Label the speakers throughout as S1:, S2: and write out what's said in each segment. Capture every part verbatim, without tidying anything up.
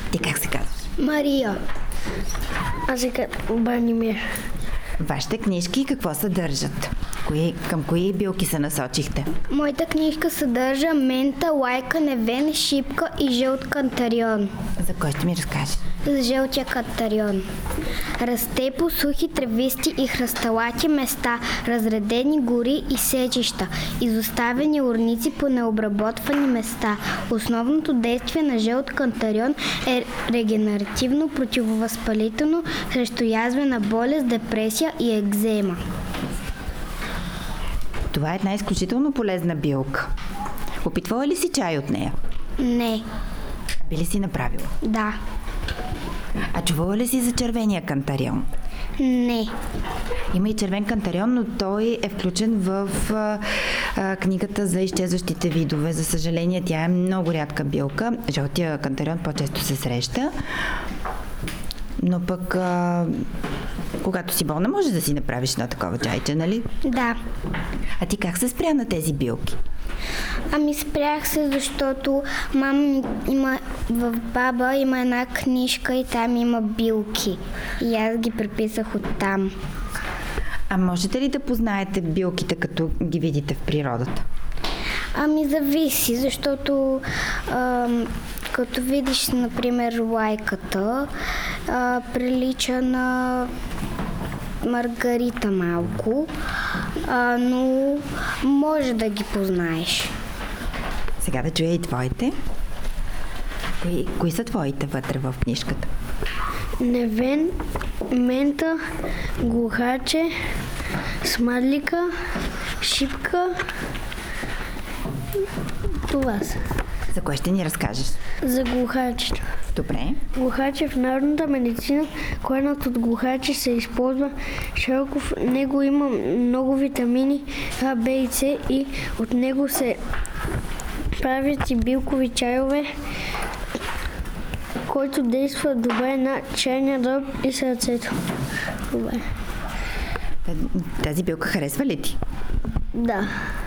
S1: Ти как се казваш?
S2: Мария. Аз се казвам Бранимир.
S1: Вашите книжки какво съдържат? Кои, към кои билки се насочихте?
S2: Моята книжка съдържа мента, лайка, невен, шипка и жълт кантарион.
S1: За кой ще ми разкажеш?
S2: За жълтия кантарион. Расте по сухи тревисти и хръсталати места, разредени гори и сечища, изоставени орници по необработвани места. Основното действие на жълт кантарион е регенеративно, противовъзпалително, срещу язвена болест, депресия и екзема.
S1: Това е една изключително полезна билка. Опитвала ли си чай от нея?
S2: Не.
S1: Би ли си направила?
S2: Да.
S1: А чувала ли си за червения кантарион?
S2: Не.
S1: Има и червен кантарион, но той е включен в а, а, книгата за изчезващите видове. За съжаление, тя е много рядка билка. Жълтия кантарион по-често се среща. Но пък, а, когато си болна, можеш да си направиш едно такова чайче, нали?
S2: Да.
S1: А ти как се спря на тези билки?
S2: Ами спрях се, защото мама ми има, в баба има една книжка и там има билки. И аз ги преписах оттам.
S1: А можете ли да познаете билките, като ги видите в природата?
S2: Ами зависи, защото ам, като видиш, например, лайката, а, прилича на маргарита малко, а, но може да ги познаеш.
S1: Сега да чуя и твоите. Кои, кои са твоите вътре в книжката?
S2: Невен, мента, глухаче, смадлика, шипка. Това са.
S3: За кое ще ни разкажеш?
S2: За глухачето.
S3: Добре.
S2: Глухаче в народната медицина, коренът от глухаче се използва широко. В него има много витамини А, Б и С и от него се правят и билкови чайове, който действа добре на чайния дроб и сърцето. Добре.
S3: Тази билка харесва ли ти?
S2: Да.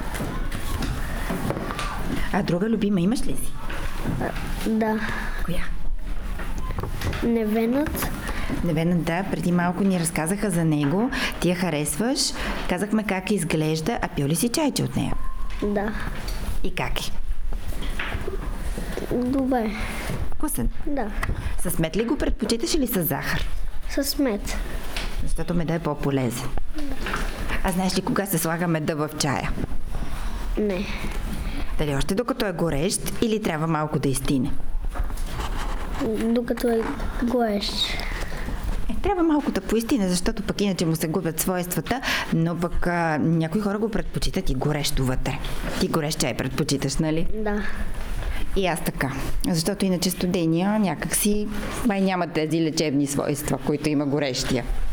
S3: А друга любима имаш ли си?
S2: А, да.
S3: Коя?
S2: Невенът.
S3: Невенът, да. Преди малко ни разказаха за него. Ти я харесваш. Казахме как изглежда. А пил ли си чайче от нея?
S2: Да.
S3: И как е?
S2: Добре.
S3: Вкусен?
S2: Да.
S3: С мед ли го предпочиташ или с захар?
S2: С мед.
S3: Защото меда е по-полезен.
S2: Да.
S3: А знаеш ли кога се слага меда в чая?
S2: Не.
S3: Дали още докато е горещ или трябва малко да изтине?
S2: Докато е горещ.
S3: Е, трябва малко да поистине, защото пък иначе му се губят свойствата, но пък а, някои хора го предпочитат и горещо вътре. Ти горещ чай предпочиташ, нали?
S2: Да.
S3: И аз така. Защото иначе студения някакси май няма тези лечебни свойства, които има горещия.